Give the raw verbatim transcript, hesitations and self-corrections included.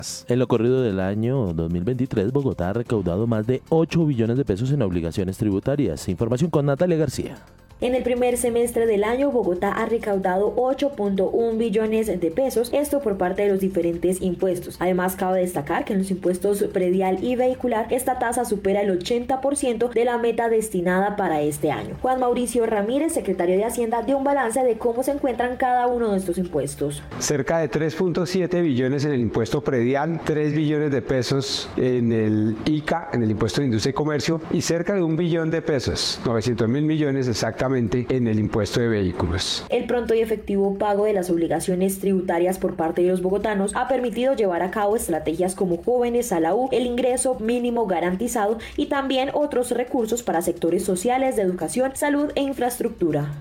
En lo corrido del año dos mil veintitrés, Bogotá ha recaudado más de ocho billones de pesos en obligaciones tributarias. Información con Natalia García. En el primer semestre del año, Bogotá ha recaudado ocho punto uno billones de pesos, esto por parte de los diferentes impuestos. Además, cabe destacar que en los impuestos predial y vehicular, esta tasa supera el ochenta por ciento de la meta destinada para este año. Juan Mauricio Ramírez, secretario de Hacienda, dio un balance de cómo se encuentran cada uno de estos impuestos. Cerca de tres punto siete billones en el impuesto predial, tres billones de pesos en el I C A, en el impuesto de industria y comercio, y cerca de un billón de pesos, novecientos mil millones exactamente, en el impuesto de vehículos. El pronto y efectivo pago de las obligaciones tributarias por parte de los bogotanos ha permitido llevar a cabo estrategias como Jóvenes a la U, el ingreso mínimo garantizado y también otros recursos para sectores sociales de educación, salud e infraestructura.